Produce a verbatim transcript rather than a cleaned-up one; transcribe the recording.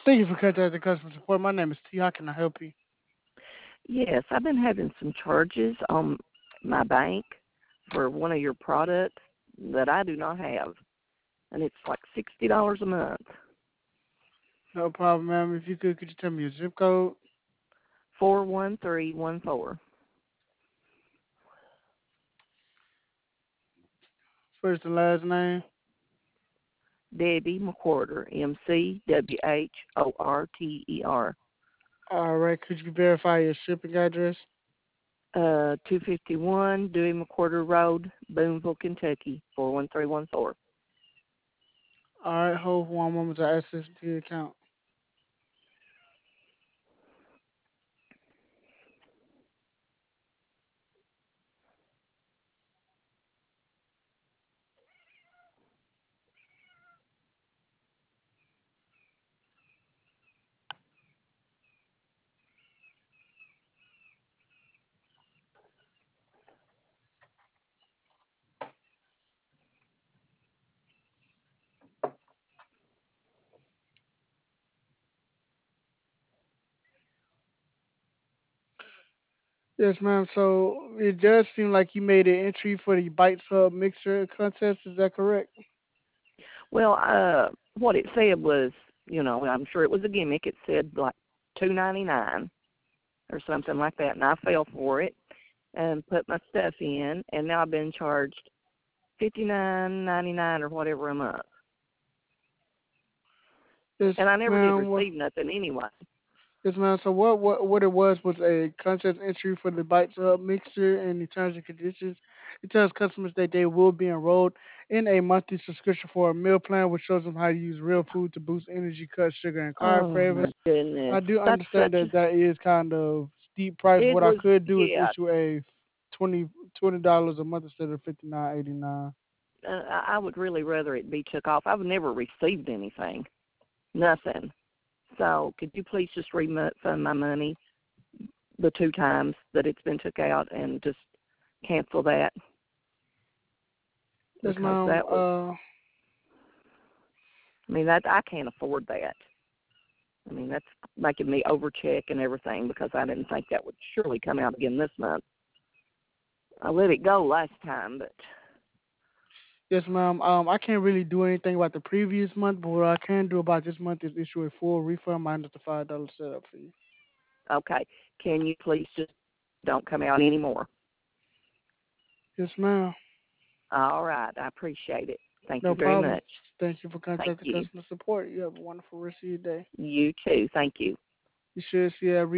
Thank you for contacting customer support. My name is T. How can I help you? Yes, I've been having some charges on my bank for one of your products that I do not have, and it's like sixty dollars a month. No problem, ma'am. If you could, could you tell me your zip code? Four one three one four. First and last name. Debbie McWhorter, M C W H O R T E R. All right. Could you verify your shipping address? Uh, two fifty-one Dewey McWhorter Road, Boonville, Kentucky, four one three one four. All right. Hold for one moment to access to your account. Yes, ma'am. So it does seem like you made an entry for the Bites Hub Mixer contest. Is that correct? Well, uh, what it said was, you know, I'm sure it was a gimmick. It said like two ninety-nine or something like that, and I fell for it and put my stuff in, and now I've been charged fifty nine ninety nine or whatever a month, Yes, and I never did ma'am. receive nothing anyway. Yes, ma'am. So what, what what it was was a contest entry for the Bites Hub Mixer, and the terms and conditions. It tells customers that they will be enrolled in a monthly subscription for a meal plan, which shows them how to use real food to boost energy, cut sugar, and carb Oh cravings. my goodness, I do that's understand such a. that that is kind of steep price. It What I was, could do is yeah. issue a twenty twenty dollars a month instead of fifty nine eighty nine. Uh, I I would really rather it be took off. I've never received anything, nothing. So could you please just refund my money the two times that it's been took out and just cancel that Yes, because ma'am. that was, Uh, I mean, that I can't afford that. I mean, that's making me overcheck and everything because I didn't think that would surely come out again this month. I let it go last time, but yes, ma'am. Um, I can't really do anything about the previous month, but what I can do about this month is issue a full refund minus the five dollars setup fee. okay. Can you please just don't come out anymore? Yes, ma'am. All right. I appreciate it. Thank No you very problem. much. Thank you for Thank contacting you. customer support. You have a wonderful rest of your day. You too. Thank you. You should see a